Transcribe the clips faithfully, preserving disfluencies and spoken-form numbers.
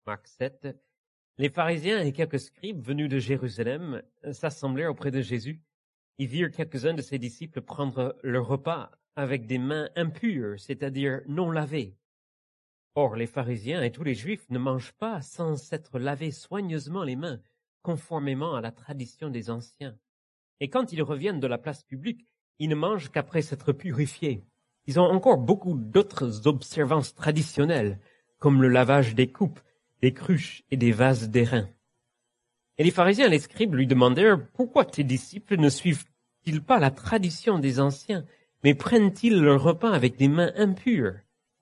Marc sept. Les pharisiens et quelques scribes venus de Jérusalem s'assemblèrent auprès de Jésus. Ils virent quelques-uns de ses disciples prendre leur repas avec des mains impures, c'est-à-dire non lavées. Or, les pharisiens et tous les juifs ne mangent pas sans s'être lavés soigneusement les mains, conformément à la tradition des anciens. Et quand ils reviennent de la place publique, ils ne mangent qu'après s'être purifiés. Ils ont encore beaucoup d'autres observances traditionnelles, comme le lavage des coupes, des cruches et des vases d'airain. Et les pharisiens et les scribes lui demandèrent « Pourquoi tes disciples ne suivent-ils pas la tradition des anciens, mais prennent-ils leur repas avec des mains impures ?»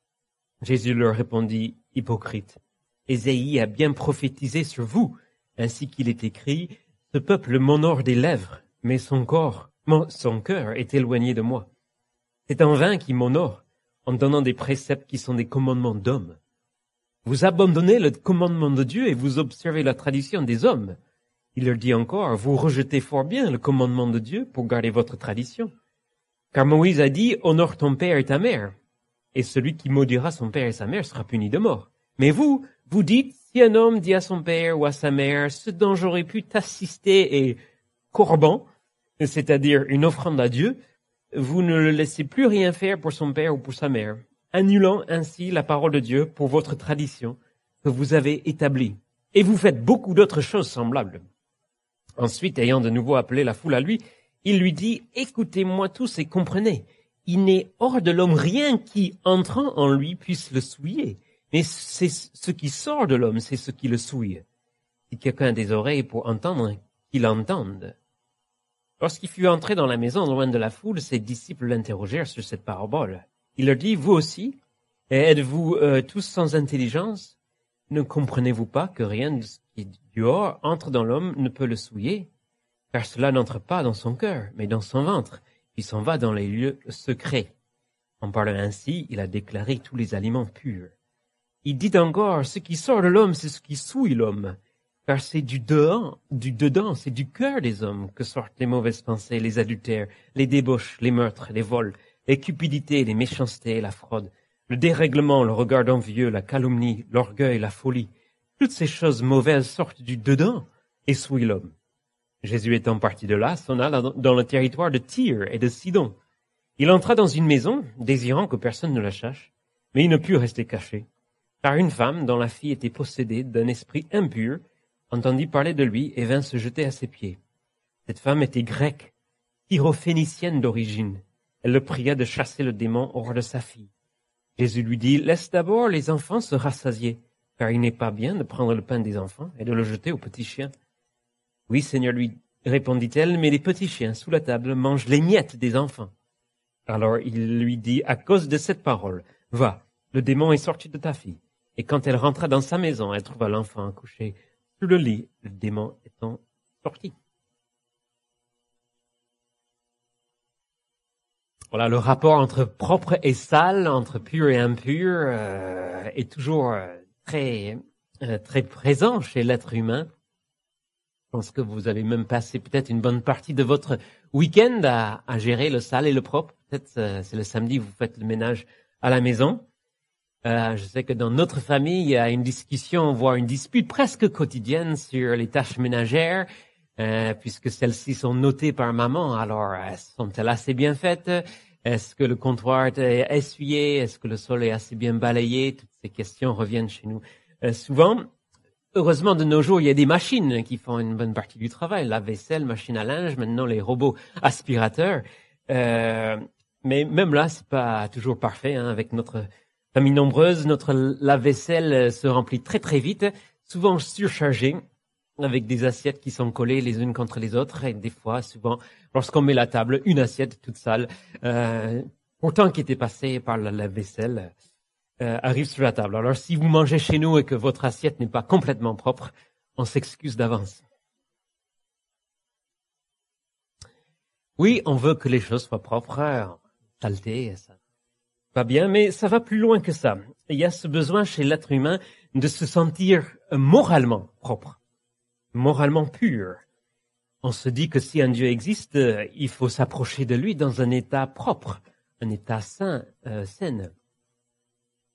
Jésus leur répondit « Hypocrite, Ésaïe a bien prophétisé sur vous, ainsi qu'il est écrit « Ce peuple m'honore des lèvres, mais son corps, son cœur est éloigné de moi. » C'est en vain qu'il m'honore, en donnant des préceptes qui sont des commandements d'hommes. Vous abandonnez le commandement de Dieu et vous observez la tradition des hommes. Il leur dit encore, vous rejetez fort bien le commandement de Dieu pour garder votre tradition. Car Moïse a dit, honore ton père et ta mère. Et celui qui maudira son père et sa mère sera puni de mort. Mais vous, vous dites, si un homme dit à son père ou à sa mère, ce dont j'aurais pu t'assister est corban, c'est-à-dire une offrande à Dieu, vous ne le laissez plus rien faire pour son père ou pour sa mère, annulant ainsi la parole de Dieu pour votre tradition que vous avez établie. Et vous faites beaucoup d'autres choses semblables. Ensuite, ayant de nouveau appelé la foule à lui, il lui dit, « Écoutez-moi tous et comprenez, il n'est hors de l'homme rien qui, entrant en lui, puisse le souiller, mais c'est ce qui sort de l'homme, c'est ce qui le souille. Si quelqu'un a des oreilles pour entendre, qu'il entende. » Lorsqu'il fut entré dans la maison, loin de la foule, ses disciples l'interrogèrent sur cette parabole. Il leur dit, « Vous aussi, êtes-vous euh, tous sans intelligence? Ne comprenez-vous pas que rien de ce qui est dehors entre dans l'homme ne peut le souiller? Car cela n'entre pas dans son cœur, mais dans son ventre, puis s'en va dans les lieux secrets. » En parlant ainsi, il a déclaré tous les aliments purs. Il dit encore, « Ce qui sort de l'homme, c'est ce qui souille l'homme. » Car c'est du dedans, du dedans, c'est du cœur des hommes que sortent les mauvaises pensées, les adultères, les débauches, les meurtres, les vols, les cupidités, les méchancetés, la fraude, le dérèglement, le regard envieux, la calomnie, l'orgueil, la folie. Toutes ces choses mauvaises sortent du dedans et souillent l'homme. Jésus étant parti de là, s'en alla dans le territoire de Tyr et de Sidon. Il entra dans une maison, désirant que personne ne la sache, mais il ne put rester caché. Car une femme, dont la fille était possédée d'un esprit impur, entendit parler de lui et vint se jeter à ses pieds. Cette femme était grecque, syrophénicienne d'origine. Elle le pria de chasser le démon hors de sa fille. Jésus lui dit, « Laisse d'abord les enfants se rassasier, car il n'est pas bien de prendre le pain des enfants et de le jeter aux petits chiens. » « Oui, Seigneur, lui répondit-elle, mais les petits chiens sous la table mangent les miettes des enfants. » Alors il lui dit, à cause de cette parole, « Va, le démon est sorti de ta fille. » Et quand elle rentra dans sa maison, elle trouva l'enfant couché sur le lit, le démon étant sorti. Voilà, le rapport entre propre et sale, entre pur et impur, euh, est toujours euh, très euh, très présent chez l'être humain. Je pense que vous avez même passé peut-être une bonne partie de votre week-end à, à gérer le sale et le propre. Peut-être euh, c'est le samedi, vous faites le ménage à la maison. Euh, je sais que dans notre famille, il y a une discussion, voire une dispute presque quotidienne sur les tâches ménagères, euh, puisque celles-ci sont notées par maman. Alors, euh, sont-elles assez bien faites? Est-ce que le comptoir est essuyé? Est-ce que le sol est assez bien balayé? Toutes ces questions reviennent chez nous euh, souvent. Heureusement, de nos jours, il y a des machines qui font une bonne partie du travail. La vaisselle, machine à linge, maintenant les robots aspirateurs. Euh, mais même là, c'est pas toujours parfait, hein, avec notre famille nombreuse, notre lave-vaisselle se remplit très très vite, souvent surchargée, avec des assiettes qui sont collées les unes contre les autres, et des fois, souvent, lorsqu'on met la table, une assiette toute sale, euh, pourtant qui était passée par la lave-vaisselle, euh, arrive sur la table. Alors, si vous mangez chez nous et que votre assiette n'est pas complètement propre, on s'excuse d'avance. Oui, on veut que les choses soient propres, saleté, ça. Pas bien, mais ça va plus loin que ça. Il y a ce besoin chez l'être humain de se sentir moralement propre, moralement pur. On se dit que si un Dieu existe, il faut s'approcher de lui dans un état propre, un état sain, euh, sain.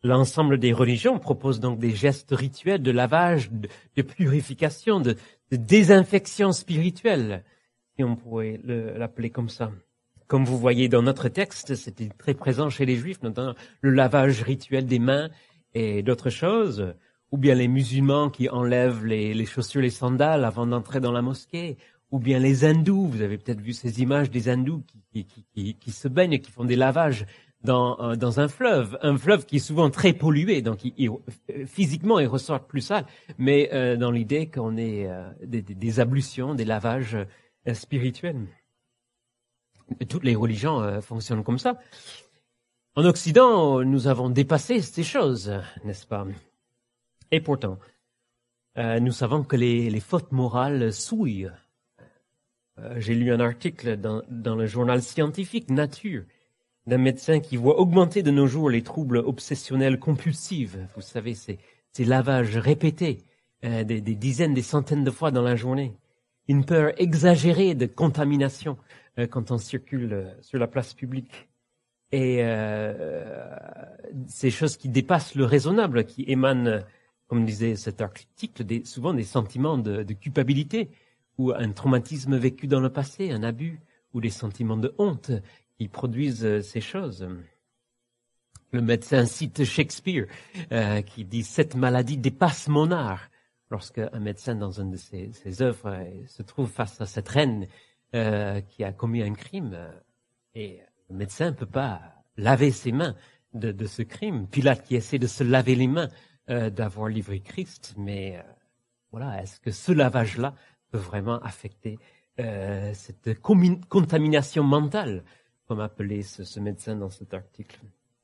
L'ensemble des religions propose donc des gestes rituels de lavage, de, de purification, de, de désinfection spirituelle, si on pourrait le, l'appeler comme ça. Comme vous voyez dans notre texte, c'était très présent chez les Juifs, notamment le lavage rituel des mains et d'autres choses, ou bien les musulmans qui enlèvent les, les chaussures, les sandales avant d'entrer dans la mosquée, ou bien les hindous. Vous avez peut-être vu ces images des hindous qui, qui, qui, qui se baignent, qui font des lavages dans, dans un fleuve, un fleuve qui est souvent très pollué, donc il, il, physiquement il ressort plus sale, mais euh, dans l'idée qu'on ait euh, des, des, des ablutions, des lavages euh, spirituels. Toutes les religions euh, fonctionnent comme ça. En Occident, nous avons dépassé ces choses, n'est-ce pas? Et pourtant, euh, nous savons que les, les fautes morales souillent. Euh, j'ai lu un article dans, dans le journal scientifique Nature d'un médecin qui voit augmenter de nos jours les troubles obsessionnels compulsifs. Vous savez, ces, ces lavages répétés, euh, des, des dizaines, des centaines de fois dans la journée. Une peur exagérée de contamination euh, quand on circule euh, sur la place publique. Et euh, ces choses qui dépassent le raisonnable, qui émanent, comme disait cet article, des, souvent des sentiments de, de culpabilité, ou un traumatisme vécu dans le passé, un abus, ou des sentiments de honte qui produisent ces choses. Le médecin cite Shakespeare, euh, qui dit « Cette maladie dépasse mon art ». Lorsque un médecin, dans une de ses, ses œuvres, euh, se trouve face à cette reine euh, qui a commis un crime, euh, et le médecin ne peut pas laver ses mains de, de ce crime. Pilate qui essaie de se laver les mains euh, d'avoir livré Christ, mais euh, voilà, est-ce que ce lavage-là peut vraiment affecter euh, cette com- contamination mentale, comme appelait ce, ce médecin dans cet article?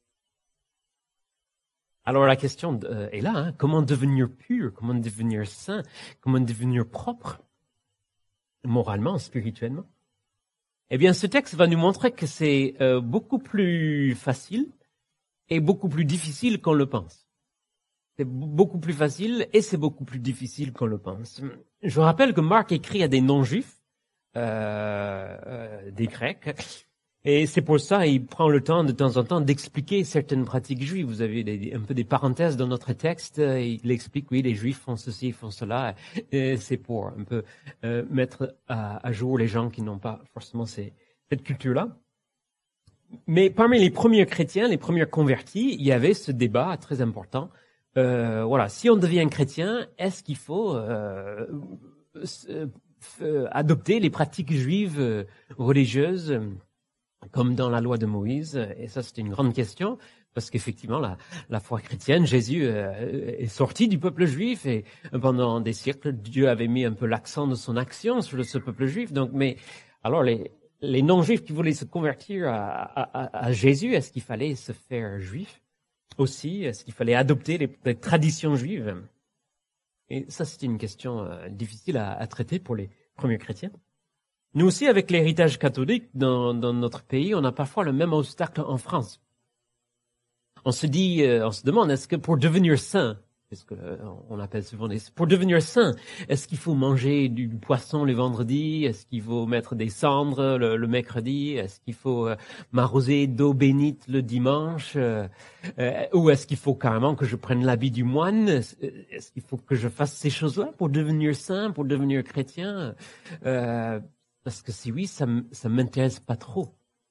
Alors la question euh, est là, hein, comment devenir pur, comment devenir saint, comment devenir propre, moralement, spirituellement? Eh bien, ce texte va nous montrer que c'est euh, beaucoup plus facile et beaucoup plus difficile qu'on le pense. C'est beaucoup plus facile et c'est beaucoup plus difficile qu'on le pense. Je rappelle que Marc écrit à des non-juifs, euh, euh, des Grecs, et c'est pour ça qu'il prend le temps de temps en temps d'expliquer certaines pratiques juives. Vous avez des, un peu des parenthèses dans notre texte. Il explique, oui, les Juifs font ceci, ils font cela. Et c'est pour un peu euh, mettre à, à jour les gens qui n'ont pas forcément ces, cette culture-là. Mais parmi les premiers chrétiens, les premiers convertis, il y avait ce débat très important. Euh, voilà, si on devient chrétien, est-ce qu'il faut euh, euh, adopter les pratiques juives euh, religieuses comme dans la loi de Moïse? Et ça, c'était une grande question, parce qu'effectivement, la, la foi chrétienne, Jésus euh, est sorti du peuple juif, et pendant des siècles, Dieu avait mis un peu l'accent de son action sur ce peuple juif. Donc, mais alors, les, les non-juifs qui voulaient se convertir à, à, à Jésus, est-ce qu'il fallait se faire juif aussi? Est-ce qu'il fallait adopter les, les traditions juives? Et ça, c'était une question euh, difficile à, à traiter pour les premiers chrétiens. Nous aussi, avec l'héritage catholique dans, dans notre pays, on a parfois le même obstacle en France. On se dit, euh, on se demande, est-ce que pour devenir saint, parce que euh, on appelle souvent des, pour devenir saint, est-ce qu'il faut manger du poisson le vendredi? Est-ce qu'il faut mettre des cendres le, le mercredi? Est-ce qu'il faut euh, m'arroser d'eau bénite le dimanche? euh, euh, Ou est-ce qu'il faut carrément que je prenne l'habit du moine? Est-ce qu'il faut que je fasse ces choses-là pour devenir saint, pour devenir chrétien? euh, Parce que si oui, ça ne m'intéresse pas trop.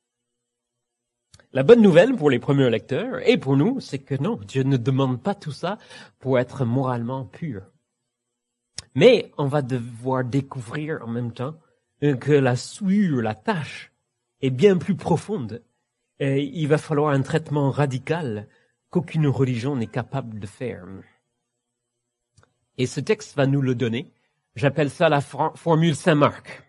La bonne nouvelle pour les premiers lecteurs, et pour nous, c'est que non, Dieu ne demande pas tout ça pour être moralement pur. Mais on va devoir découvrir en même temps que la souillure, la tâche, est bien plus profonde. Et il va falloir un traitement radical qu'aucune religion n'est capable de faire. Et ce texte va nous le donner. J'appelle ça la for- formule Saint-Marc.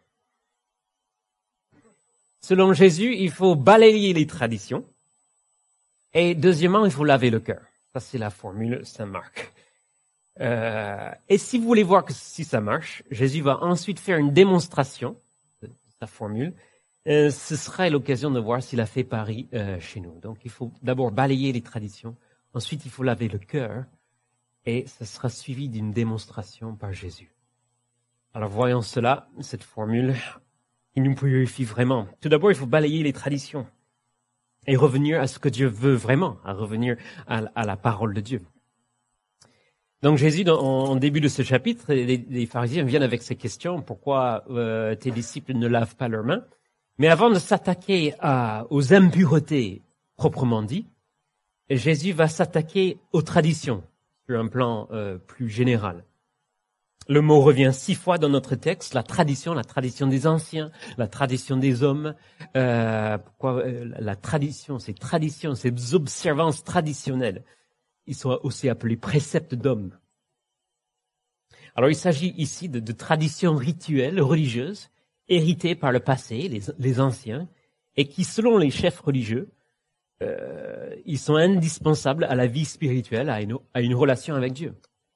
Selon Jésus, il faut balayer les traditions. Et deuxièmement, il faut laver le cœur. Ça, c'est la formule Saint-Marc. Euh, et si vous voulez voir que si ça marche, Jésus va ensuite faire une démonstration de sa formule. Euh, ce sera l'occasion de voir s'il a fait Paris euh, chez nous. Donc, il faut d'abord balayer les traditions. Ensuite, il faut laver le cœur. Et ce sera suivi d'une démonstration par Jésus. Alors, voyons cela, cette formule. Il nous purifie vraiment. Tout d'abord, il faut balayer les traditions. et revenir à ce que Dieu veut vraiment, à revenir à, à la parole de Dieu. Donc Jésus, dans, en début de ce chapitre, les, les pharisiens viennent avec ces questions. Pourquoi euh, tes disciples ne lavent pas leurs mains? Mais avant de s'attaquer à, aux impuretés proprement dit, Jésus va s'attaquer aux traditions sur un plan euh, plus général. Le mot revient six fois dans notre texte, la tradition, la tradition des anciens, la tradition des hommes. Euh, pourquoi euh, la tradition, ces traditions, ces observances traditionnelles, ils sont aussi appelés préceptes d'hommes. Alors il s'agit ici de, de traditions rituelles, religieuses, héritées par le passé, les, les anciens, et qui, selon les chefs religieux, euh, ils sont indispensables à la vie spirituelle, à une, à une relation avec Dieu.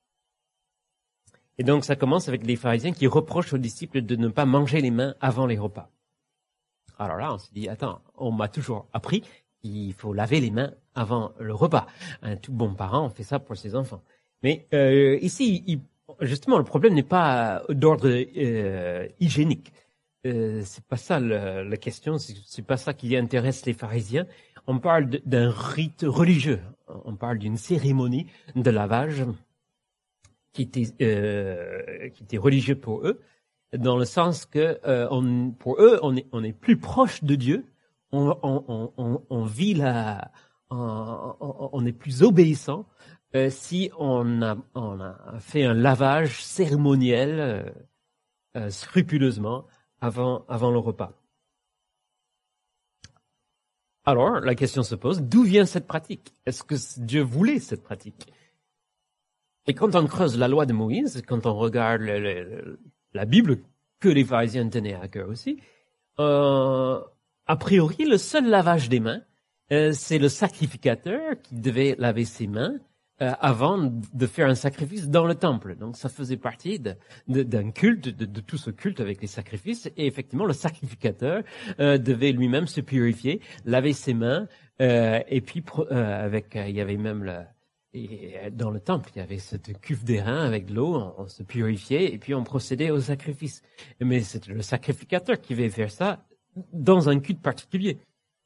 Et donc ça commence avec les pharisiens qui reprochent aux disciples de ne pas manger les mains avant les repas. Alors là, on se dit, attends, on m'a toujours appris qu'il faut laver les mains avant le repas. Un tout bon parent fait ça pour ses enfants. Mais euh, ici, il, justement, le problème n'est pas d'ordre euh, hygiénique. Euh, c'est pas ça le, la question, c'est, c'est pas ça qui intéresse les pharisiens. On parle de, d'un rite religieux, on parle d'une cérémonie de lavage qui était, euh, qui était religieux pour eux, dans le sens que euh, on, pour eux, on est, on est plus proche de Dieu, on, on, on, on vit la, on, on, on est plus obéissant euh, si on a, on a fait un lavage cérémoniel euh, euh, scrupuleusement avant, avant le repas. Alors, la question se pose, d'où vient cette pratique? Est-ce que Dieu voulait cette pratique? Et quand on creuse la loi de Moïse, quand on regarde le, le, la Bible, que les pharisiens tenaient à cœur aussi, euh, a priori, le seul lavage des mains, euh, c'est le sacrificateur qui devait laver ses mains euh, avant de faire un sacrifice dans le temple. Donc ça faisait partie de, de, d'un culte, de, de tout ce culte avec les sacrifices. Et effectivement, le sacrificateur euh, devait lui-même se purifier, laver ses mains, euh, et puis euh, avec, euh, il y avait même le Et dans le temple, il y avait cette cuve d'airain avec de l'eau, on, on se purifiait et puis on procédait au sacrifice. Mais c'était le sacrificateur qui devait faire ça dans un culte particulier.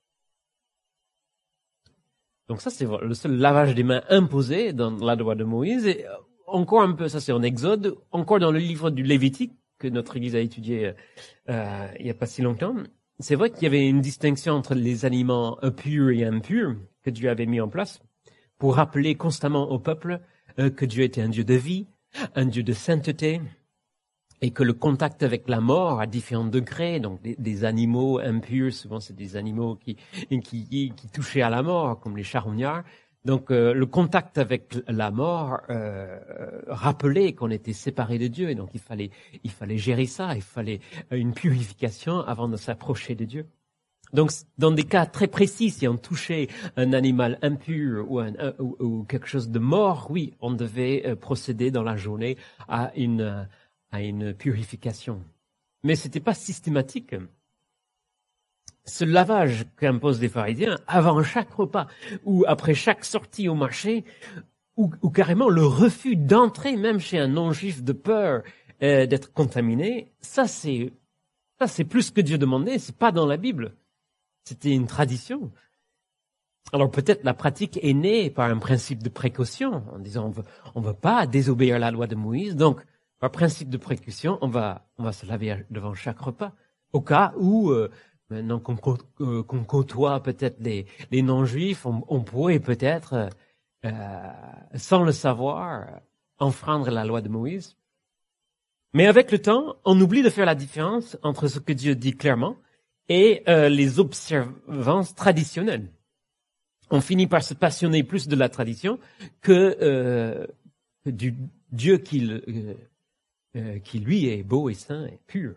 Donc ça, c'est le seul lavage des mains imposé dans la loi de Moïse. Et encore un peu, ça c'est en Exode, encore dans le livre du Lévitique, que notre Église a étudié euh, il n'y a pas si longtemps. C'est vrai qu'il y avait une distinction entre les aliments purs et impurs que Dieu avait mis en place, pour rappeler constamment au peuple euh, que Dieu était un Dieu de vie, un Dieu de sainteté, et que le contact avec la mort à différents degrés, donc des, des animaux impurs, souvent c'est des animaux qui, qui, qui touchaient à la mort, comme les charognards. Donc euh, le contact avec la mort euh, rappelait qu'on était séparés de Dieu, et donc il fallait, il fallait gérer ça, il fallait une purification avant de s'approcher de Dieu. Donc, dans des cas très précis, si on touchait un animal impur ou, un, un, ou, ou quelque chose de mort, oui, on devait euh, procéder dans la journée à une, à une purification. Mais c'était pas systématique. Ce lavage qu'imposent les pharisiens avant chaque repas ou après chaque sortie au marché, ou, ou carrément le refus d'entrer même chez un non-juif de peur euh, d'être contaminé, ça c'est, ça c'est plus que Dieu demandait, c'est pas dans la Bible. C'était une tradition. Alors peut-être la pratique est née par un principe de précaution, en disant on veut, on veut pas désobéir à la loi de Moïse, donc par principe de précaution, on va, on va se laver devant chaque repas. Au cas où, euh, maintenant qu'on, euh, qu'on côtoie peut-être les, les non-juifs, on, on pourrait peut-être, euh, sans le savoir, enfreindre la loi de Moïse. Mais avec le temps, on oublie de faire la différence entre ce que Dieu dit clairement et euh, les observances traditionnelles. On finit par se passionner plus de la tradition que, euh, que du Dieu qui, euh, euh, qui, lui, est beau et saint et pur.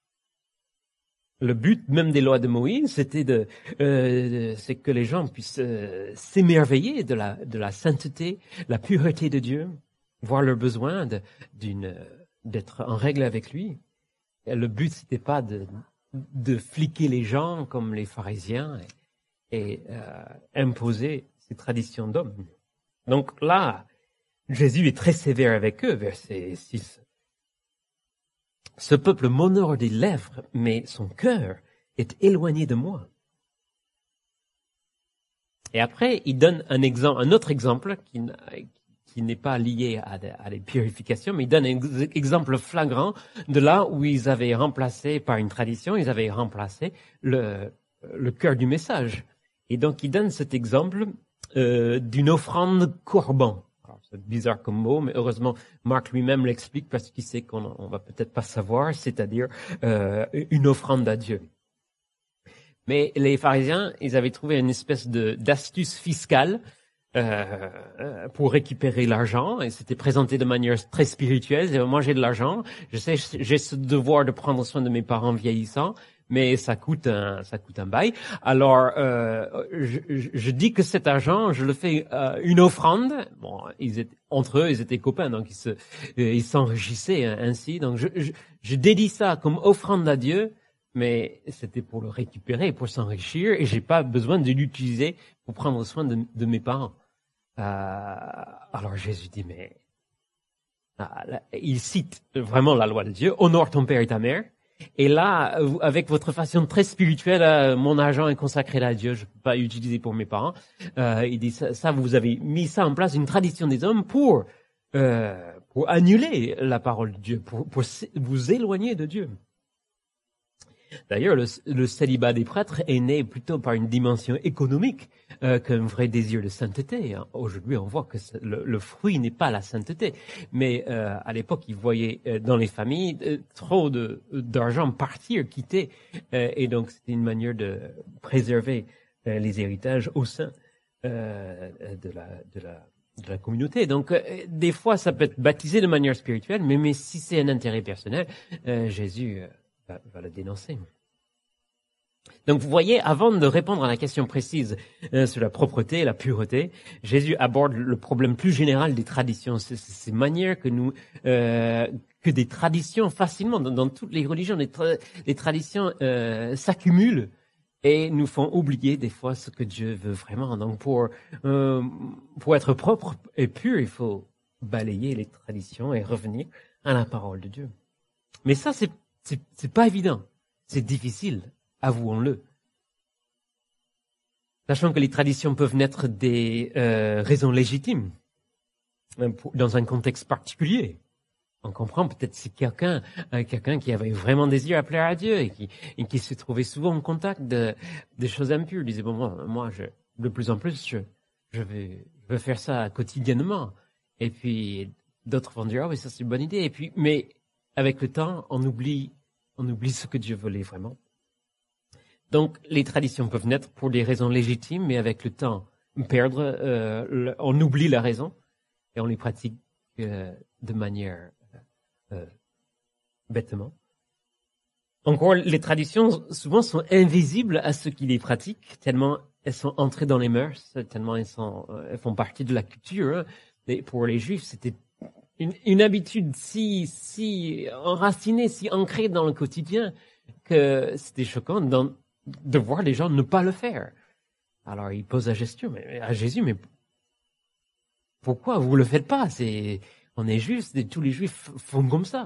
Le but même des lois de Moïse, c'était de, euh, c'est que les gens puissent euh, s'émerveiller de la, de la sainteté, la pureté de Dieu, voir leur besoin de, d'une, d'être en règle avec lui. Et le but, c'était pas de de fliquer les gens comme les pharisiens et, et euh, imposer ces traditions d'hommes. Donc là, Jésus est très sévère avec eux, verset six. Ce peuple m'honore des lèvres, mais son cœur est éloigné de moi. Et après, il donne un exemple, un autre exemple qui, qui n'est pas lié à, à la purification, mais il donne un exemple flagrant de là où ils avaient remplacé, par une tradition, ils avaient remplacé le, le cœur du message. Et donc, il donne cet exemple euh, d'une offrande corban. Alors, c'est bizarre comme mot, mais heureusement, Marc lui-même l'explique parce qu'il sait qu'on on va peut-être pas savoir, c'est-à-dire euh, une offrande à Dieu. Mais les pharisiens, ils avaient trouvé une espèce de d'astuce fiscale euh, pour récupérer l'argent, et c'était présenté de manière très spirituelle. Moi, j'ai de l'argent, je sais, j'ai ce devoir de prendre soin de mes parents vieillissants, mais ça coûte un, ça coûte un bail. Alors, euh, je, je dis que cet argent, je le fais euh, une offrande. Bon, ils étaient entre eux, ils étaient copains, donc ils se, ils s'enrichissaient ainsi. Donc, je, je, je dédie ça comme offrande à Dieu. Mais c'était pour le récupérer, pour s'enrichir, et j'ai pas besoin de l'utiliser pour prendre soin de, de mes parents. Euh, alors Jésus dit, mais ah, là, il cite vraiment la loi de Dieu, honore ton père et ta mère. Et là, avec votre façon très spirituelle, euh, mon argent est consacré à Dieu, je peux pas l'utiliser pour mes parents. Euh, il dit ça, ça, vous avez mis ça en place, une tradition des hommes pour euh, pour annuler la parole de Dieu, pour, pour vous éloigner de Dieu. D'ailleurs, le, le célibat des prêtres est né plutôt par une dimension économique euh, qu'un vrai désir de sainteté. Aujourd'hui, on voit que le, le fruit n'est pas la sainteté. Mais euh, à l'époque, ils voyaient euh, dans les familles euh, trop de, d'argent partir, quitter. Euh, et donc, c'était une manière de préserver euh, les héritages au sein euh, de, la, de, la, de la communauté. Donc, euh, des fois, ça peut être baptisé de manière spirituelle, mais, mais si c'est un intérêt personnel, euh, Jésus... Euh, Va, va le dénoncer. Donc vous voyez, avant de répondre à la question précise euh, sur la propreté et la pureté, Jésus aborde le problème plus général des traditions, ces, ces manières que nous, euh, que des traditions facilement dans, dans toutes les religions, les, tra- les traditions euh, s'accumulent et nous font oublier des fois ce que Dieu veut vraiment. Donc pour euh, pour être propre et pur, il faut balayer les traditions et revenir à la parole de Dieu. Mais ça, c'est C'est, c'est pas évident. C'est difficile, avouons-le. Sachant que les traditions peuvent naître des euh, raisons légitimes, dans un contexte particulier. On comprend peut-être si quelqu'un, euh, quelqu'un qui avait vraiment désir à plaire à Dieu et qui, et qui se trouvait souvent en contact de, des choses impures, disait bon moi, moi je, de plus en plus je, je vais, je vais faire ça quotidiennement. Et puis d'autres vont dire ah oui ça c'est une bonne idée. Et puis mais avec le temps, on oublie, on oublie ce que Dieu voulait vraiment. Donc, les traditions peuvent naître pour des raisons légitimes, mais avec le temps, perdre, euh, le, on oublie la raison et on les pratique euh, de manière euh, bêtement. Encore, les traditions souvent sont invisibles à ceux qui les pratiquent, tellement elles sont entrées dans les mœurs, tellement elles, sont, elles font partie de la culture. Hein. Et pour les Juifs, c'était Une, une habitude si, si enracinée, si ancrée dans le quotidien que c'était choquant dans, de voir les gens ne pas le faire. Alors il pose à Jésus, mais, à Jésus, mais pourquoi vous le faites pas? C'est, on est juste, tous les Juifs font comme ça.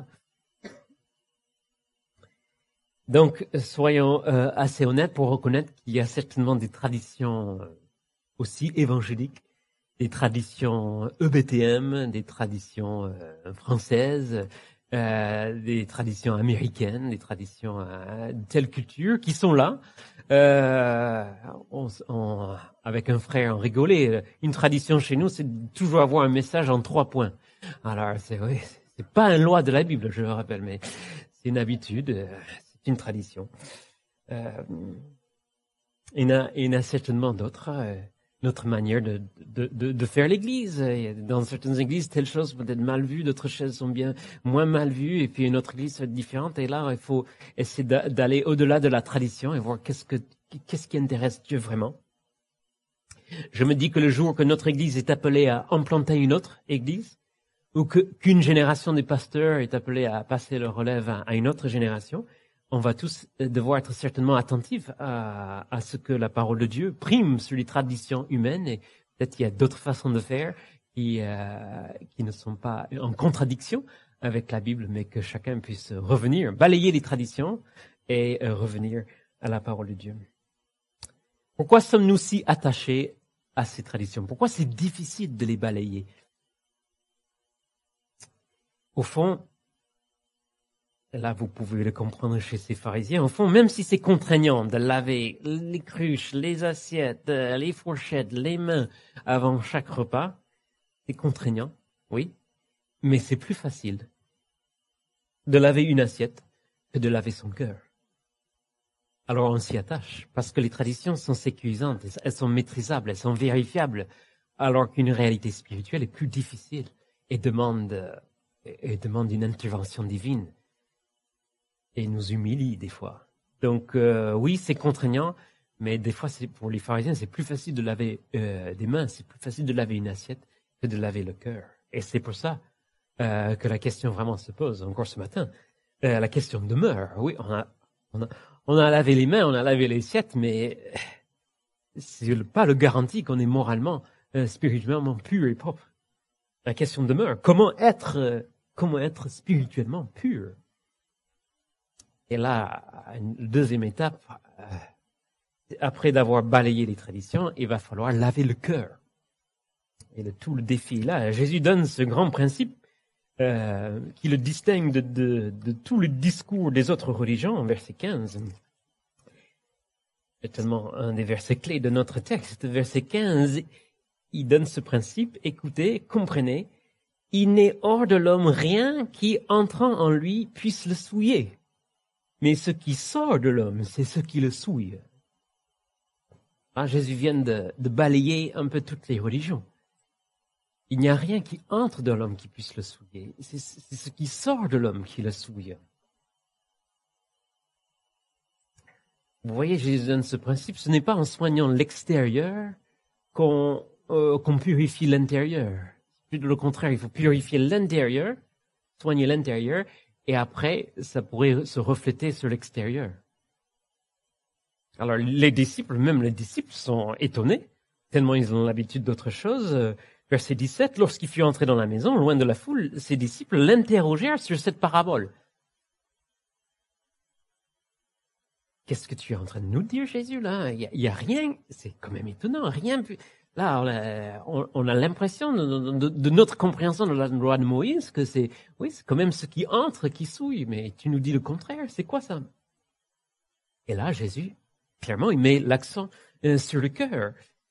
Donc soyons euh, assez honnêtes pour reconnaître qu'il y a certainement des traditions aussi évangéliques, des traditions E B T M, des traditions euh, françaises, euh, des traditions américaines, des traditions euh, de telle culture qui sont là. Euh, on, on, avec un frère, on rigolait. Une tradition chez nous, c'est de toujours avoir un message en trois points. Alors, c'est oui, c'est pas une loi de la Bible, je le rappelle, mais c'est une habitude, c'est une tradition. Euh, il y en a, il y en a certainement d'autres. Euh, notre manière de, de, de, de faire l'église. Dans certaines églises, telle chose peut être mal vue, d'autres choses sont bien moins mal vues, et puis une autre église est différente. Et là, il faut essayer d'aller au-delà de la tradition et voir qu'est-ce que qu'est-ce qui intéresse Dieu vraiment. Je me dis que le jour que notre église est appelée à implanter une autre église, ou que qu'une génération des pasteurs est appelée à passer le relève à, à une autre génération, on va tous devoir être certainement attentifs à, à ce que la parole de Dieu prime sur les traditions humaines, et peut-être qu'il y a d'autres façons de faire qui, euh, qui ne sont pas en contradiction avec la Bible, mais que chacun puisse revenir, balayer les traditions et euh, revenir à la parole de Dieu. Pourquoi sommes-nous si attachés à ces traditions? Pourquoi c'est difficile de les balayer? Au fond, là vous pouvez le comprendre chez ces pharisiens, au fond, même si c'est contraignant de laver les cruches, les assiettes, les fourchettes, les mains avant chaque repas, c'est contraignant, oui, mais c'est plus facile de laver une assiette que de laver son cœur. Alors on s'y attache, parce que les traditions sont sécurisantes, elles sont maîtrisables, elles sont vérifiables, alors qu'une réalité spirituelle est plus difficile et demande, et demande une intervention divine et nous humilie des fois. Donc euh, oui, c'est contraignant, mais des fois c'est, pour les pharisiens, c'est plus facile de laver euh, des mains, c'est plus facile de laver une assiette que de laver le cœur. Et c'est pour ça euh, que la question vraiment se pose, encore ce matin. Euh, la question demeure. Oui, on a, on a, on a lavé les mains, on a lavé les assiettes, mais c'est pas le garantie qu'on est moralement, euh, spirituellement pur et propre. La question demeure. Comment être, euh, comment être spirituellement pur? Et là, une deuxième étape, euh, après d'avoir balayé les traditions, il va falloir laver le cœur. Et le, tout le défi est là. Jésus donne ce grand principe Euh, qui le distingue de, de, de tout le discours des autres religions, en verset quinze. C'est tellement un des versets clés de notre texte. Verset quinze, il donne ce principe, écoutez, comprenez, il n'est hors de l'homme rien qui, entrant en lui, puisse le souiller. Mais ce qui sort de l'homme, c'est ce qui le souille. Ah, Jésus vient de, de balayer un peu toutes les religions. Il n'y a rien qui entre dans l'homme qui puisse le souiller. C'est, c'est ce qui sort de l'homme qui le souille. Vous voyez, Jésus donne ce principe. Ce n'est pas en soignant l'extérieur qu'on, euh, qu'on purifie l'intérieur. Plutôt le contraire, il faut purifier l'intérieur, soigner l'intérieur, et après, ça pourrait se refléter sur l'extérieur. Alors, les disciples, même les disciples, sont étonnés, tellement ils ont l'habitude d'autre chose. Verset dix-sept, lorsqu'il fut entré dans la maison, loin de la foule, ses disciples l'interrogèrent sur cette parabole. Qu'est-ce que tu es en train de nous dire, Jésus, là? Il n'y a, a rien, c'est quand même étonnant, rien. Là, on a, on, on a l'impression de, de, de notre compréhension de la loi de Moïse que c'est, oui, c'est quand même ce qui entre qui souille, mais tu nous dis le contraire, c'est quoi ça? Et là, Jésus, clairement, il met l'accent euh, sur le cœur.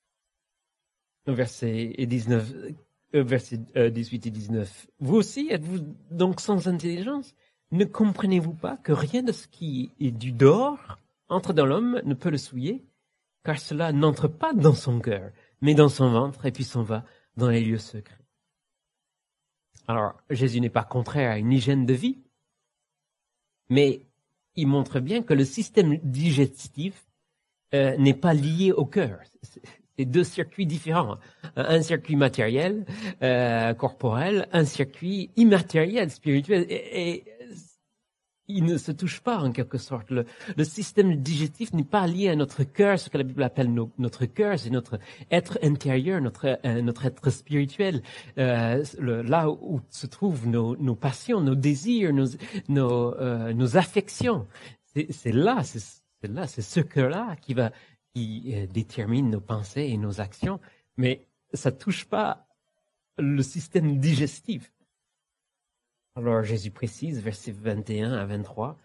Verset dix-neuf, euh, verset euh, dix-huit et dix-neuf. Vous aussi, êtes-vous donc sans intelligence? Ne comprenez-vous pas que rien de ce qui est du dehors entre dans l'homme ne peut le souiller? Car cela n'entre pas dans son cœur, mais dans son ventre, et puis s'en va dans les lieux secrets. Alors, Jésus n'est pas contraire à une hygiène de vie, mais il montre bien que le système digestif euh, n'est pas lié au cœur. C'est deux circuits différents. Un circuit matériel, euh, corporel, un circuit immatériel, spirituel. Et, et ils ne se touchent pas en quelque sorte. Le, le système digestif n'est pas lié à notre cœur, ce que la Bible appelle no, notre cœur, c'est notre être intérieur, notre, euh, notre être spirituel. Euh, le, là où se trouvent nos, nos passions, nos désirs, nos, nos, euh, nos affections. C'est, c'est là, c'est, c'est là, c'est ce cœur-là qui va qui euh, détermine nos pensées et nos actions, mais ça ne touche pas le système digestif. Alors Jésus précise, versets vingt et un à vingt-trois,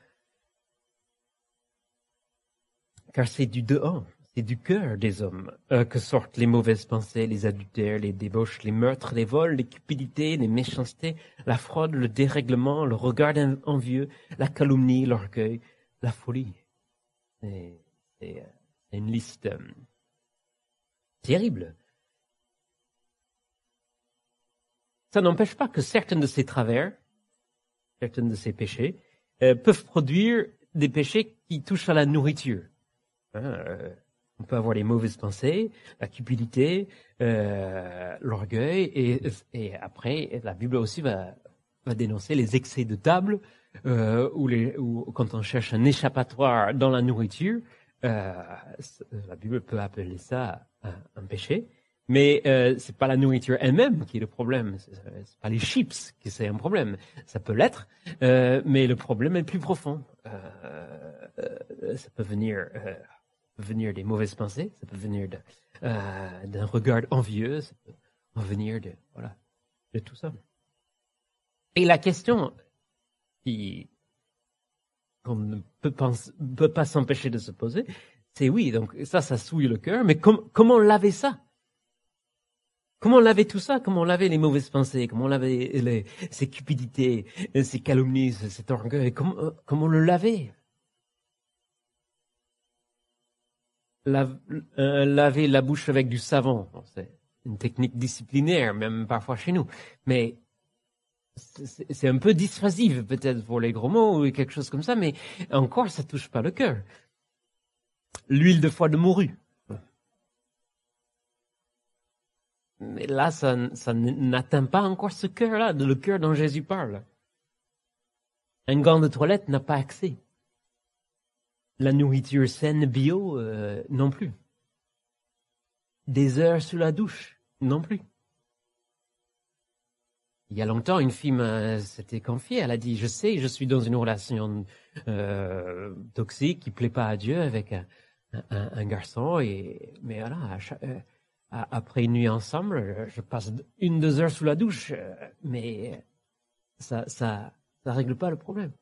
car c'est du dehors, c'est du cœur des hommes euh, que sortent les mauvaises pensées, les adultères, les débauches, les meurtres, les vols, les cupidités, les méchancetés, la fraude, le dérèglement, le regard envieux, la calomnie, l'orgueil, la folie. C'est, c'est, c'est une liste euh, terrible. Ça n'empêche pas que certains de ces travers, certains de ces péchés, euh, peuvent produire des péchés qui touchent à la nourriture. Hein, euh, on peut avoir les mauvaises pensées, la cupidité, euh, l'orgueil, et, et après, la Bible aussi va, va dénoncer les excès de table, euh, ou, les, ou quand on cherche un échappatoire dans la nourriture, euh, la Bible peut appeler ça un, un péché. Mais euh, c'est pas la nourriture elle-même qui est le problème, c'est, c'est pas les chips qui c'est un problème. Ça peut l'être, euh, mais le problème est plus profond. Euh, euh, ça peut venir, euh, peut venir des mauvaises pensées, ça peut venir de, euh, d'un regard envieux, ça peut venir de, voilà, de tout ça. Et la question qui, qu'on ne peut pas, peut pas s'empêcher de se poser, c'est oui, donc ça, ça souille le cœur, mais com- comment laver ça? Comment laver tout ça? Comment laver les mauvaises pensées? Comment laver les, ces cupidités, ces calomnies, cet orgueil? Comment, comment le laver? Lave, euh, laver la bouche avec du savon, c'est une technique disciplinaire, même parfois chez nous. Mais c'est, c'est un peu dissuasif, peut-être pour les gros mots ou quelque chose comme ça, mais encore, ça touche pas le cœur. L'huile de foie de morue. Mais là, ça, ça n'atteint pas encore ce cœur-là, le cœur dont Jésus parle. Un gant de toilette n'a pas accès. La nourriture saine bio, euh, non plus. Des heures sous la douche, non plus. Il y a longtemps, une fille s'était confiée. Elle a dit, je sais, je suis dans une relation euh, toxique qui plaît pas à Dieu avec un, un, un garçon. Et, mais voilà, à chaque, euh, après une nuit ensemble, je passe une, deux heures sous la douche, mais ça, ça, ça règle pas le problème.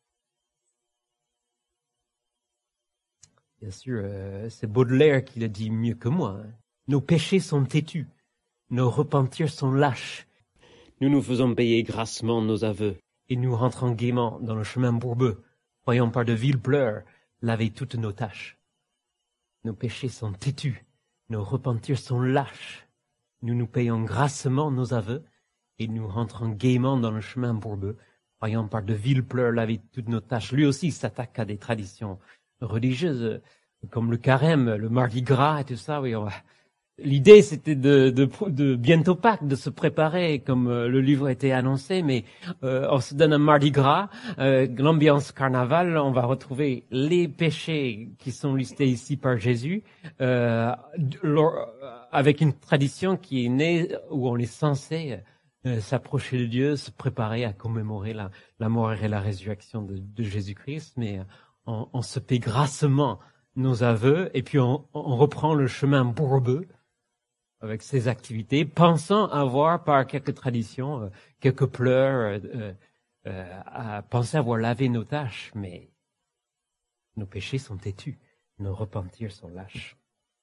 Bien sûr, euh, c'est Baudelaire qui le dit mieux que moi. Hein. Nos péchés sont têtus, nos repentirs sont lâches. Nous nous faisons payer grassement nos aveux, et nous rentrons gaiement dans le chemin bourbeux, croyant par de viles pleurs laver toutes nos tâches. Nos péchés sont têtus, nos repentirs sont lâches. Nous nous payons grassement nos aveux, et nous rentrons gaiement dans le chemin bourbeux, croyant par de viles pleurs laver toutes nos tâches. Lui aussi s'attaque à des traditions religieuses, comme le carême, le mardi gras et tout ça. Oui, on va... L'idée, c'était de, de, de bientôt Pâques, de se préparer, comme euh, le livre était annoncé, mais euh, on se donne un mardi gras, euh, l'ambiance carnaval, on va retrouver les péchés qui sont listés ici par Jésus, euh, avec une tradition qui est née où on est censé euh, s'approcher de Dieu, se préparer à commémorer la, la mort et la résurrection de, de Jésus-Christ, mais on, on se paie grassement nos aveux et puis on, on reprend le chemin bourbeux avec ses activités, pensant avoir par quelques traditions, euh, quelques pleurs, euh, euh, à penser avoir lavé nos tâches, mais nos péchés sont têtus, nos repentirs sont lâches.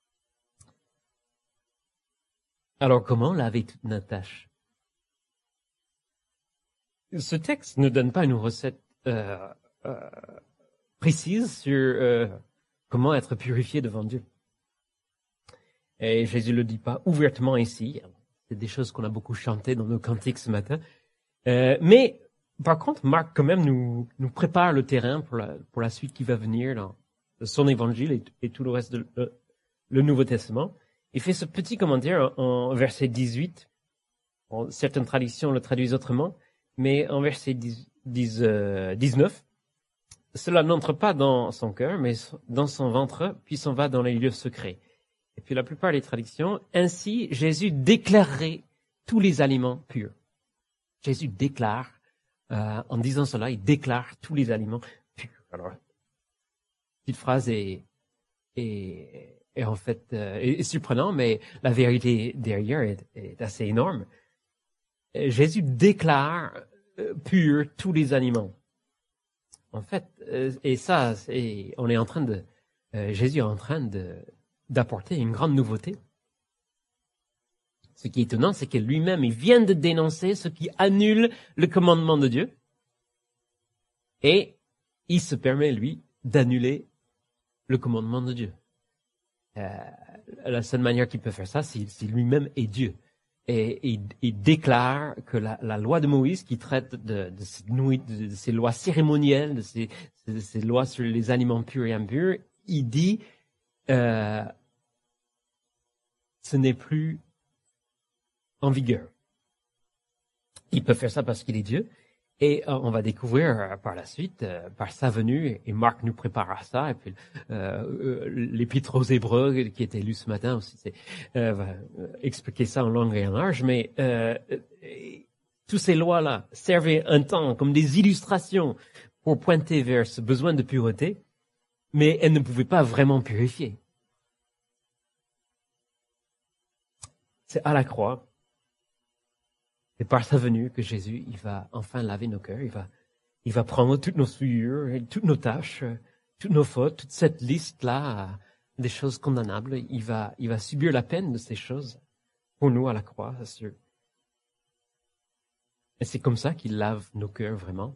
Alors comment laver toutes nos tâches? Ce texte ne donne pas une recette euh, euh, précise sur euh, comment être purifié devant Dieu. Et Jésus ne le dit pas ouvertement ici. C'est des choses qu'on a beaucoup chantées dans nos cantiques ce matin. Euh, mais par contre, Marc quand même nous, nous prépare le terrain pour la, pour la suite qui va venir dans son évangile et, et tout le reste de le, le Nouveau Testament. Il fait ce petit commentaire en, en verset dix-huit. Bon, certaines traductions le traduisent autrement, mais en verset dix, dix, euh, dix-neuf, cela n'entre pas dans son cœur, mais dans son ventre, puis s'en va dans les lieux secrets. Et puis la plupart des traductions, ainsi Jésus déclarerait tous les aliments purs. Jésus déclare, euh, en disant cela, il déclare tous les aliments purs. Alors, cette phrase est, est, est en fait euh, est surprenante, mais la vérité derrière est, est assez énorme. Jésus déclare euh, purs tous les aliments. En fait, euh, et ça, c'est, on est en train de, euh, Jésus est en train de d'apporter une grande nouveauté. Ce qui est étonnant, c'est que lui-même, il vient de dénoncer ce qui annule le commandement de Dieu. Et il se permet, lui, d'annuler le commandement de Dieu. Euh, la seule manière qu'il peut faire ça, c'est si lui-même est Dieu. Et il, il déclare que la, la loi de Moïse, qui traite de, de, ces, de, de ces lois cérémonielles, de ces, de ces lois sur les aliments purs et impurs, il dit euh, ce n'est plus en vigueur. Il peut faire ça parce qu'il est Dieu. Et euh, on va découvrir euh, par la suite, euh, par sa venue, et Marc nous prépare à ça, et puis euh, euh, l'épître aux Hébreux qui était lu ce matin aussi, c'est, euh, va expliquer ça en long et en large, mais euh, et, toutes ces lois-là servaient un temps comme des illustrations pour pointer vers ce besoin de pureté, mais elles ne pouvaient pas vraiment purifier. C'est à la croix, c'est par sa venue que Jésus, il va enfin laver nos cœurs, il va, il va prendre toutes nos souillures, toutes nos tâches, toutes nos fautes, toute cette liste-là des choses condamnables. Il va, il va subir la peine de ces choses pour nous à la croix, c'est sûr. Et c'est comme ça qu'il lave nos cœurs vraiment.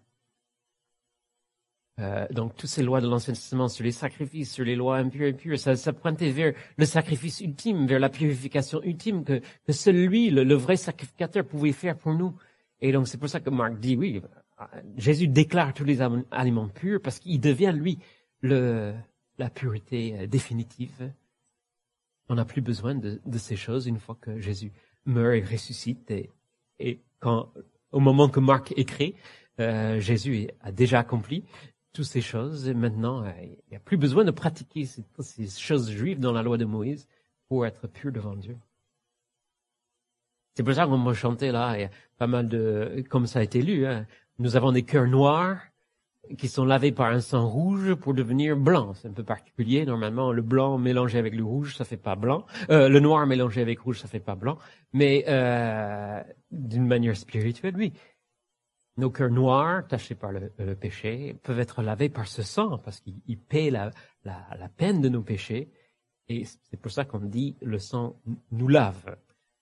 Euh, donc, toutes ces lois de l'Ancien Testament sur les sacrifices, sur les lois impures et pures, ça, ça pointait vers le sacrifice ultime, vers la purification ultime que, que seul lui, le, le vrai sacrificateur, pouvait faire pour nous. Et donc, c'est pour ça que Marc dit, oui, Jésus déclare tous les aliments purs parce qu'il devient, lui, le, la pureté définitive. On n'a plus besoin de, de ces choses une fois que Jésus meurt et ressuscite. Et, et quand, au moment que Marc écrit, euh, Jésus a déjà accompli toutes ces choses. Et maintenant, euh, il n'y a plus besoin de pratiquer ces, ces choses juives dans la loi de Moïse pour être pur devant Dieu. C'est pour ça qu'on va chanter là, il y a pas mal de, comme ça a été lu, hein, nous avons des cœurs noirs qui sont lavés par un sang rouge pour devenir blancs. C'est un peu particulier. Normalement, le blanc mélangé avec le rouge, ça fait pas blanc. Euh, le noir mélangé avec rouge, ça fait pas blanc. Mais euh, d'une manière spirituelle, oui. Nos cœurs noirs, tachés par le, le péché, peuvent être lavés par ce sang, parce qu'il paie la, la, la peine de nos péchés. Et c'est pour ça qu'on dit le sang nous lave.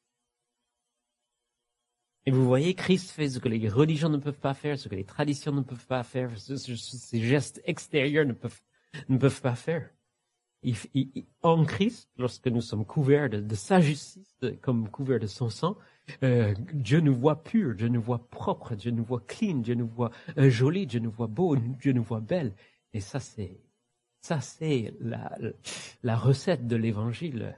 Et vous voyez, Christ fait ce que les religions ne peuvent pas faire, ce que les traditions ne peuvent pas faire, ce, ce, ces gestes extérieurs ne peuvent, ne peuvent pas faire. Il, il, en Christ, lorsque nous sommes couverts de, de sa justice, de, comme couverts de son sang, euh, Dieu nous voit purs, Dieu nous voit propres, Dieu nous voit clean, Dieu nous voit euh, jolis, Dieu nous voit beaux, Dieu nous voit belles. Et ça, c'est, ça, c'est la, la recette de l'évangile.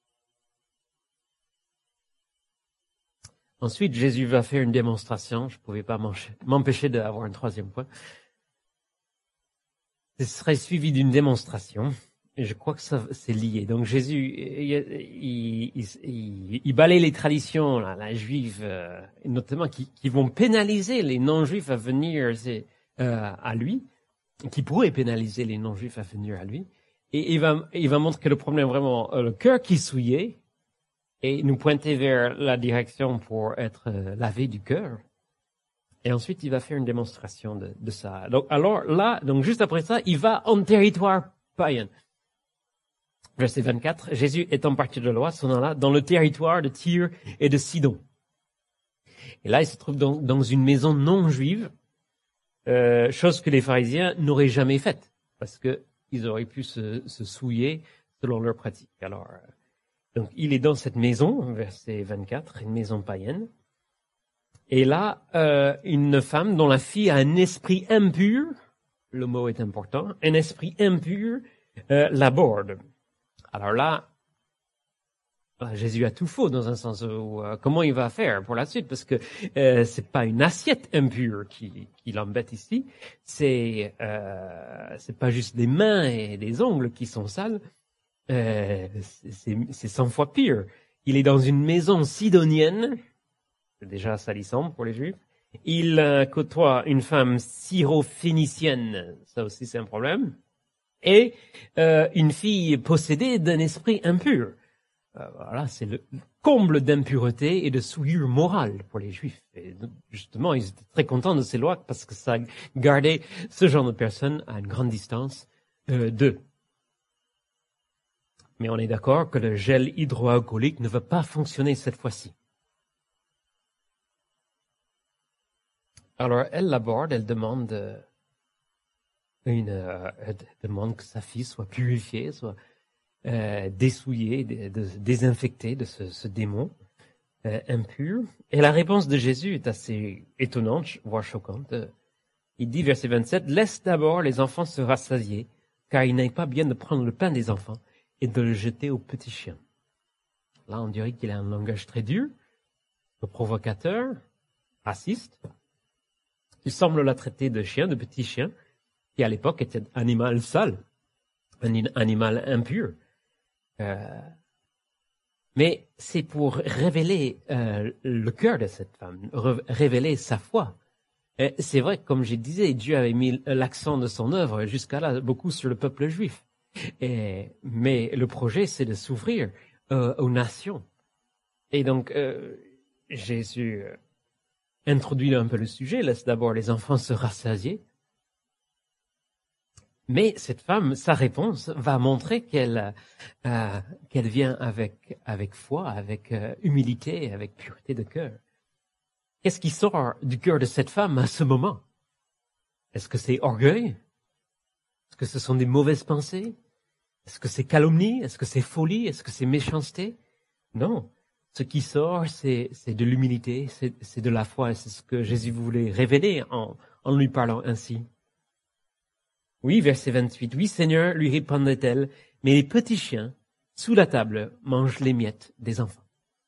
Ensuite, Jésus va faire une démonstration. Je ne pouvais pas m'empêcher d'avoir un troisième point. Ce serait suivi d'une démonstration. Et je crois que ça, c'est lié. Donc Jésus, il, il, il, il balaye les traditions, là, la juive, euh, notamment qui, qui vont pénaliser les non-juifs à venir euh, à lui, qui pourraient pénaliser les non-juifs à venir à lui. Et il va, il va montrer que le problème vraiment, euh, le cœur qui est souillé, et nous pointer vers la direction pour être euh, lavé du cœur. Et ensuite, il va faire une démonstration de, de ça. Donc, alors là, donc juste après ça, il va en territoire païen. Verset vingt-quatre, Jésus étant parti de là, s'en alla dans le territoire de Tyr et de Sidon. Et là, il se trouve dans, dans une maison non juive, euh, chose que les pharisiens n'auraient jamais faite, parce que ils auraient pu se, se souiller selon leur pratique. Alors, euh, donc, il est dans cette maison, verset vingt-quatre, une maison païenne. Et là, euh, une femme dont la fille a un esprit impur, le mot est important, un esprit impur, euh, l'aborde. Alors là, Jésus a tout faux dans un sens où euh, comment il va faire pour la suite, parce que euh, c'est pas une assiette impure qui, qui l'embête ici, c'est euh, c'est pas juste des mains et des ongles qui sont sales, euh, c'est, c'est cent fois pire. Il est dans une maison sidonienne, c'est déjà salissant pour les Juifs. Il euh, côtoie une femme syrophénicienne, ça aussi c'est un problème, et euh, une fille possédée d'un esprit impur. Euh, voilà, c'est le comble d'impureté et de souillure morale pour les Juifs. Et justement, ils étaient très contents de ces lois parce que ça gardait ce genre de personnes à une grande distance euh, d'eux. Mais on est d'accord que le gel hydroalcoolique ne va pas fonctionner cette fois-ci. Alors, elle l'aborde, elle demande, euh, une, euh, elle demande que sa fille soit purifiée, soit euh, dessouillée, de, de, désinfectée de ce, ce démon euh, impur. Et la réponse de Jésus est assez étonnante, voire choquante. Il dit, verset vingt-sept, « Laisse d'abord les enfants se rassasier, car il n'est pas bien de prendre le pain des enfants et de le jeter aux petits chiens. » Là, on dirait qu'il a un langage très dur, provocateur, raciste. Il semble la traiter de chien, de petit chien, qui à l'époque était un animal sale, un animal impur. Euh, mais c'est pour révéler euh, le cœur de cette femme, révéler sa foi. Et c'est vrai que, comme je disais, Dieu avait mis l'accent de son œuvre jusqu'à là beaucoup sur le peuple juif. Et, mais le projet, c'est de s'ouvrir euh, aux nations. Et donc, euh, Jésus euh, introduit un peu le sujet, laisse d'abord les enfants se rassasier. Mais cette femme, sa réponse va montrer qu'elle euh, qu'elle vient avec avec foi, avec euh, humilité, avec pureté de cœur. Qu'est-ce qui sort du cœur de cette femme à ce moment? Est-ce que c'est orgueil? Est-ce que ce sont des mauvaises pensées? Est-ce que c'est calomnie? Est-ce que c'est folie? Est-ce que c'est méchanceté? Non. Ce qui sort, c'est, c'est de l'humilité, c'est, c'est de la foi, et c'est ce que Jésus voulait révéler en, en lui parlant ainsi. Oui, verset vingt-huit. Oui, Seigneur, lui répondait-elle, mais les petits chiens, sous la table, mangent les miettes des enfants.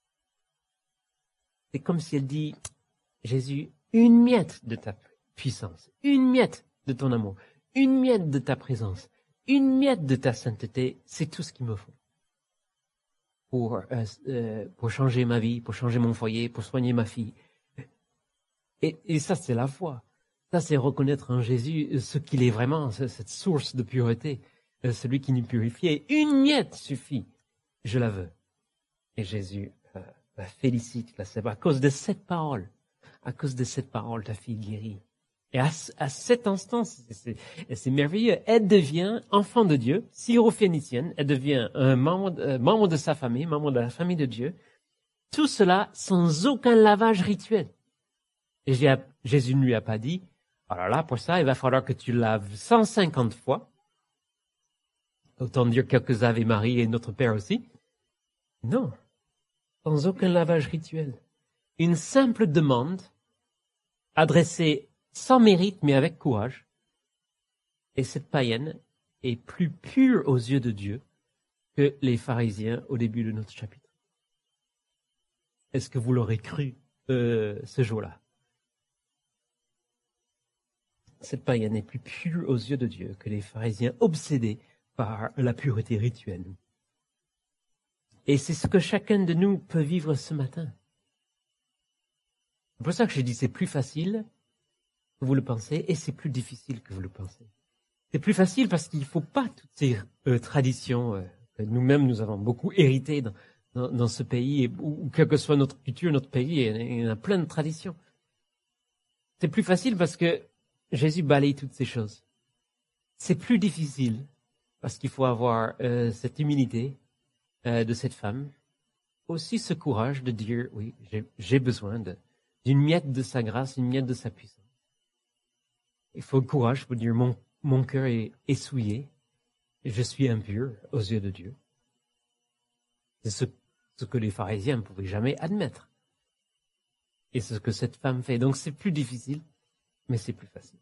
C'est comme si elle dit, Jésus, une miette de ta puissance, une miette de ton amour, une miette de ta présence, une miette de ta sainteté, c'est tout ce qu'il me faut pour, euh, euh, pour changer ma vie, pour changer mon foyer, pour soigner ma fille. Et, et ça, c'est la foi. Ça, c'est reconnaître en Jésus ce qu'il est vraiment, cette source de pureté, celui qui nous purifie. Et une miette suffit, je la veux. Et Jésus euh, la félicite, la célèbre. À cause de cette parole, à cause de cette parole, ta fille guérit. Et à, à cet instant, c'est, c'est, c'est merveilleux, elle devient enfant de Dieu, syrophénicienne, elle devient un membre, euh, membre de sa famille, membre de la famille de Dieu. Tout cela sans aucun lavage rituel. Et j'ai, Jésus ne lui a pas dit, alors là, pour ça, il va falloir que tu laves cent cinquante fois. Autant dire quelques Ave Marie et notre Père aussi. Non, sans aucun lavage rituel. Une simple demande adressée sans mérite, mais avec courage. Et cette païenne est plus pure aux yeux de Dieu que les pharisiens au début de notre chapitre. Est-ce que vous l'aurez cru euh, ce jour-là? Cette païenne est plus pure aux yeux de Dieu que les pharisiens obsédés par la pureté rituelle. Et c'est ce que chacun de nous peut vivre ce matin. C'est pour ça que je dis c'est plus facile que vous le pensez et c'est plus difficile que vous le pensez. C'est plus facile parce qu'il ne faut pas toutes ces euh, traditions euh, que nous-mêmes nous avons beaucoup héritées dans, dans, dans ce pays, et, où, où quelle que soit notre culture, notre pays, il y en a plein de traditions. C'est plus facile parce que Jésus balaye toutes ces choses. C'est plus difficile parce qu'il faut avoir euh, cette humilité euh, de cette femme, aussi ce courage de dire, oui, j'ai, j'ai besoin de, d'une miette de sa grâce, une miette de sa puissance. Il faut le courage pour dire, mon, mon cœur est essouillé, et je suis impur aux yeux de Dieu. C'est ce, ce que les pharisiens ne pouvaient jamais admettre. Et c'est ce que cette femme fait. Donc c'est plus difficile, mais c'est plus facile.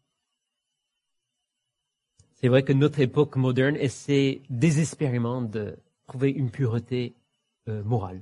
C'est vrai que notre époque moderne essaie désespérément de trouver une pureté euh, morale.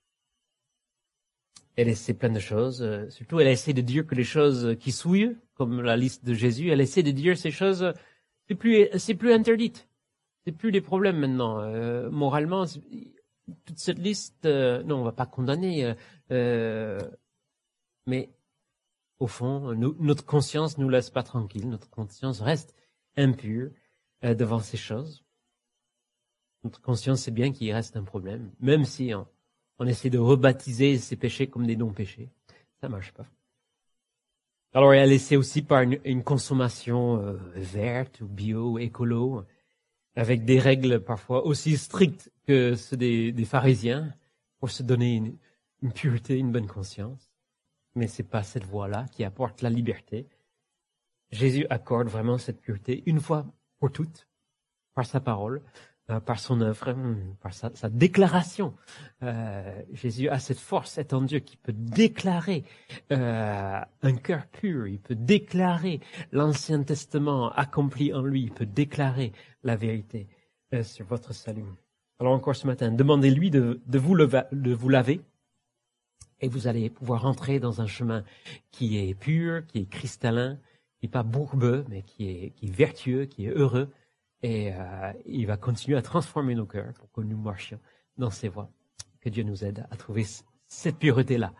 Elle essaie plein de choses. Euh, surtout, elle essaie de dire que les choses qui souillent, comme la liste de Jésus, elle essaie de dire ces choses, c'est plus, c'est plus interdite. C'est plus des problèmes maintenant. Euh, moralement, toute cette liste, euh, non, on va pas condamner. Euh, euh, mais au fond, nous, notre conscience nous laisse pas tranquille. Notre conscience reste impure euh, devant ces choses. Notre conscience sait bien qu'il reste un problème, même si on, on essaie de rebaptiser ces péchés comme des non-péchés. Ça marche pas. Alors, elle essaie aussi par une, une consommation euh, verte ou bio, écolo, avec des règles parfois aussi strictes que ceux des, des pharisiens, pour se donner une, une pureté, une bonne conscience. Mais c'est pas cette voie-là qui apporte la liberté. Jésus accorde vraiment cette pureté une fois pour toutes, par sa parole, euh, par son œuvre, par sa, sa déclaration. Euh, Jésus a cette force étendue qui peut déclarer euh, un cœur pur, il peut déclarer l'Ancien Testament accompli en lui, il peut déclarer la vérité euh, sur votre salut. Alors encore ce matin, demandez-lui de, de, vous, le, de vous laver, et vous allez pouvoir entrer dans un chemin qui est pur, qui est cristallin, qui n'est pas bourbeux, mais qui est, qui est vertueux, qui est heureux. Et euh, il va continuer à transformer nos cœurs pour que nous marchions dans ses voies. Que Dieu nous aide à trouver cette pureté-là